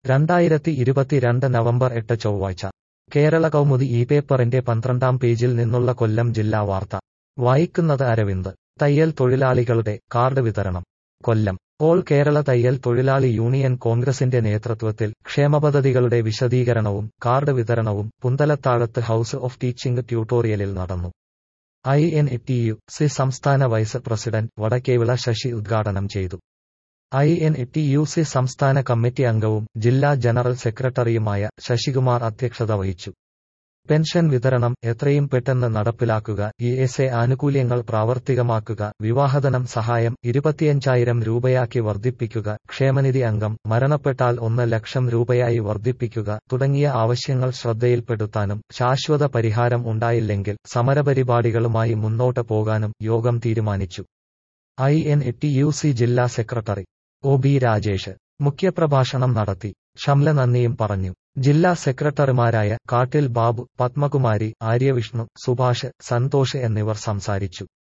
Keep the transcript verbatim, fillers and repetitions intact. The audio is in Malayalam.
രണ്ടായിരത്തി ഇരുപത്തിരണ്ട് നവംബർ എട്ട് ചൊവ്വാഴ്ച കേരള കൗമുദി ഈ പേപ്പറിന്റെ പന്ത്രണ്ടാം പേജിൽ നിന്നുള്ള കൊല്ലം ജില്ലാ വാർത്ത വായിക്കുന്നത് അരവിന്ദ്. തയ്യൽ തൊഴിലാളികളുടെ കാർഡ് വിതരണം. കൊല്ലം ഓൾ കേരള തയ്യൽ തൊഴിലാളി യൂണിയൻ കോൺഗ്രസിന്റെ നേതൃത്വത്തിൽ ക്ഷേമപദ്ധതികളുടെ വിശദീകരണവും കാർഡ് വിതരണവും പുന്തലത്താഴത്ത് ഹൌസ് ഓഫ് ടീച്ചിംഗ് ട്യൂട്ടോറിയലിൽ നടന്നു. I N T U C സംസ്ഥാന വൈസ് പ്രസിഡന്റ് വടക്കേവിള ശശി ഉദ്ഘാടനം ചെയ്തു. I N T U C സംസ്ഥാന കമ്മിറ്റി അംഗവും ജില്ലാ ജനറൽ സെക്രട്ടറിയുമായ ശശികുമാർ അധ്യക്ഷത വഹിച്ചു. പെൻഷൻ വിതരണം എത്രയും പെട്ടെന്ന് നടപ്പിലാക്കുക, ഇ എസ് എ ആനുകൂല്യങ്ങൾ പ്രാവർത്തികമാക്കുക, വിവാഹധനം സഹായം ഇരുപത്തിയഞ്ചായിരം രൂപയാക്കി വർദ്ധിപ്പിക്കുക, ക്ഷേമനിധി അംഗം മരണപ്പെട്ടാൽ ഒന്ന് ലക്ഷം രൂപയായി വർദ്ധിപ്പിക്കുക തുടങ്ങിയ ആവശ്യങ്ങൾ ശ്രദ്ധയിൽപ്പെടുത്താനും ശാശ്വത പരിഹാരം ഉണ്ടായില്ലെങ്കിൽ സമരപരിപാടികളുമായി മുന്നോട്ട് പോകാനും യോഗം തീരുമാനിച്ചു. I N T U C ജില്ലാ സെക്രട്ടറി ഒ ബി രാജേഷ് മുഖ്യപ്രഭാഷണം നടത്തി. ഷംല നന്ദിയും പറഞ്ഞു. ജില്ലാ സെക്രട്ടറിമാരായ കാട്ടിൽ ബാബു, പത്മകുമാരി, ആര്യവിഷ്ണു, സുഭാഷ്, സന്തോഷ് എന്നിവർ സംസാരിച്ചു.